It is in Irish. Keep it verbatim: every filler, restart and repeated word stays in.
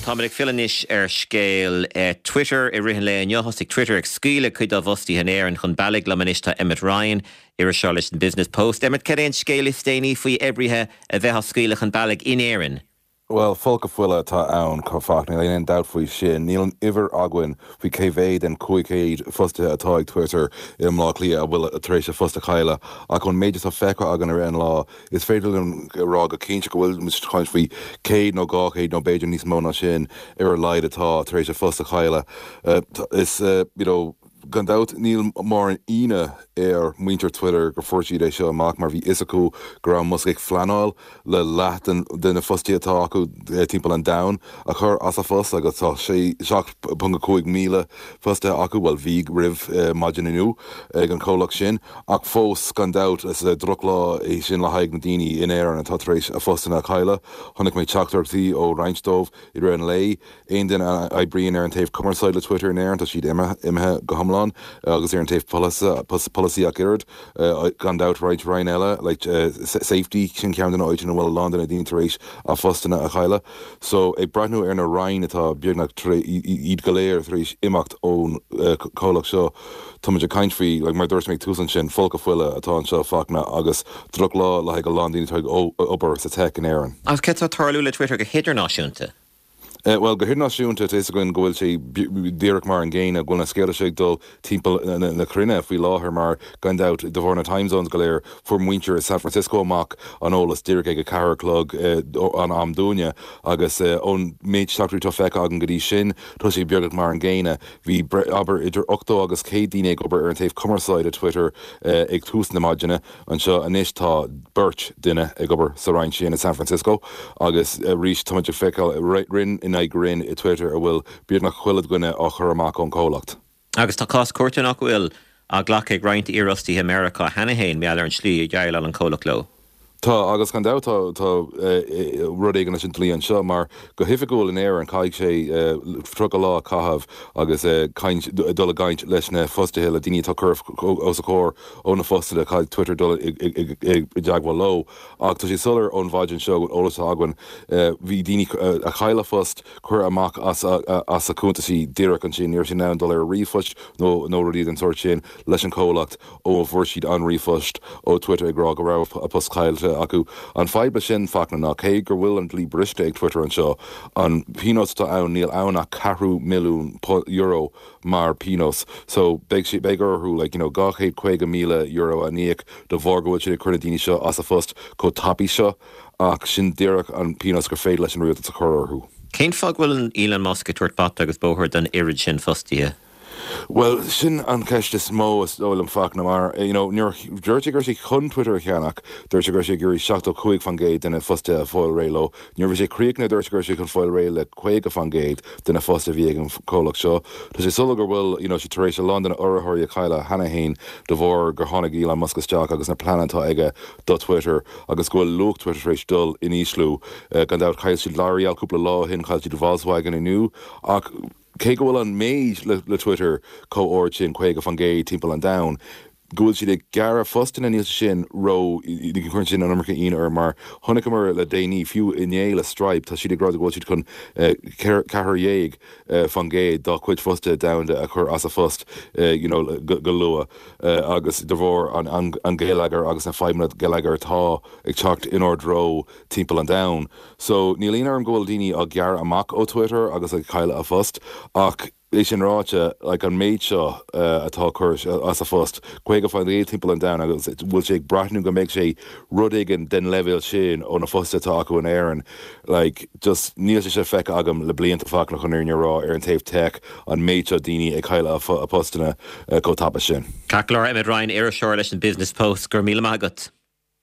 Táminic filanis ar scéal Twitter i rihan le neohosig Twitter ag scuile chuid a bhostí an éireann chun bailg le minister Emmett Ryan ar Charlotte Business Post. Emmett, cad scéal is déanaí faoi ebrithe a bheith a scuile chun bailg in éireann? Well, folka fulla tá ann có fachna leon doubt faoi sin. Níl iver agwin faoi cévéid and cuicéid fusta atá ag Twitter i mlá lia a bhfuil a taréis fusta chaile. A chun méidir sa fecha agan ar an lá is féidir an rá go cínse go bhfuil mis chuint faoi céad nó gáchéad nó béidir níos mó ná sin ar a leid atá taréis fusta chaile. Uh, is, uh, you know, Gandout níl mar an ine ar muinter Twitter go fortí é seo amach mar bhí isacú go raibh mus ag flanáil le leat den na fustí atá acu timp an down a chur as a fus agus tá sé seach punga cúig míle fusta acu bhfuil bhí rih maidin inniu ag an cólach sin ach fós gandout is a drochlá é sin le haig na daoine in éir an tatrééis a fusta na chaile tháinig méid teachtartaí ó Reinstómh i ri an lei aon den a bríonn ar an taobh cumarsáid le Twitter in éir an tá siad imethe go hamlá agus ar an taobh policy ach irid gan doubt right Ryan eile like uh, safety sin cean den áid an bhfuil London a dtíon taréis a fustana a chaile so ag brathnú ar na Ryan atá beagnach iad goléir taréis imacht ón cólach seo tuimeid a caint faoi like mar dúirt méid túsan sin folca fuile atá an seo fachna agus drug lá le go London taig obair sa tech in éireann. Agus ce tá tarlú le Twitter go héidir náisiúnta? Uh, well, go hirnáisiúnta is going gohfuil sé díreach mar an ggéine gohfuil na scéile sé dul timppel na crunne faoi láthair mar gandout de bhór na time zones go léir fu muintear San Francisco amach an ólas díreach ag a caraclog uh, an amdúne agus ón uh, méid seachtarí tá fecha agan go dtí sin tá sé beagach mar an ggéine hí aber idir ochtó agus cé daine ag obair ar an taobh cumarsáid a Twitter uh, ag tús na maidine an seo anis tá burt duine ag obair sa rain sin in San Francisco agus uh, rís tuimeid fecha rinn in ag rinn i Twitter a bhfuil bíad nach chuilad gine á chur amach ón cólacht. Agus tá cás cuairte nach bhfuil a ghlach ag roinnt iarrastí America hanahéin meall ar an slí i gheall an cólacht lo. Tá agus gan dá tá rud éigen sin tlí an seo mar go hificúil in éir an caiig sé tro lá cahabh agus dul a gaint leis na fustahéil a daine tá curh os a cór ó na fusta a caiig Twitter dul i deaghfuil lo ach tá sé sulir ón bhaidin seo go ólas agan bhí daine a chaile fust chuir amach as a cúntaí díreach an sin níor sin ná dul ar rifust nó nó ruí an sort sin leis an cólacht ó bhfuair siad an rifust ó Twitter ag rá go rah a post chailte acu an feibe sin fachna ná cé gur bhfuil an lí briste ag Twitter an seo an pinos tá ann níl anna carú milliún euro mar pinos so beag si begurthú like you know gachéad chuige míle euro a níic do bhórgóil si chuna daoine seo as a fust có tapí seo ach sin díreach an pinos gur féad leis an riúta a chorthú. Cén fág bhfuil an Elon Musk a tuairt bat agus bóthir den irid sin fustíthe? Well, sin an ceiste smó is ólam fachna mar, you know, dúirte gur sé chun Twitter cheannach, dúirte gur sé gurí seachtó chuig fan géad duna fusta a fáil réilo, níor bhí sé críocna dúirte gur sé chun fáil réile chuig a fan géad duna fusta bhí ag an cólaach seo. Tá sé sulla gur bhfuil, you know, sé taréis London a orthair a chaile hanahéin do bhór gur tháinig Elon Musk isteach agus na planetá aige do Twitter agus gohfuil luach Twitter rééis dul in íslú gan dát chail siad láirí al cúpla lá hin chail siad Volkswagen inniu ach cé go bhfuil an méid le, le Twitter có-ord sin chuige fan géad timppel an down gohfuil siad ag gara fustin a níos sin ro i chuint sin an America íon ar mar tháinig mar le déanaí fiú iné le Stripe tá siad ag rád gohfuil siad chun cethir dhéag fan géad dá chuid fusta damhanda a chur as a fust you know go lua agus de bhór an an géalagar agus na feimna géalagar tá ag teacht inord ro timppel an down so níl líon arm gohfuil daoine a ghear amach ó Twitter agus ag chaile a fust ach éis sin ráte like an méid seo uh, atá chur as a fust chuig go fáil éag timppel an down agus bhfuil sé ag brathnú go méid sé rudigan den level sin ó na fusta tá acu an éireann like just níl sé sé feic agam le blianta fach nach chun ar rá ar an taobh tech an méid seo daoine ag chaile a postana go tappa sin. Caclar Emmett Ryan ar Charlotte Business Post gur míle magat.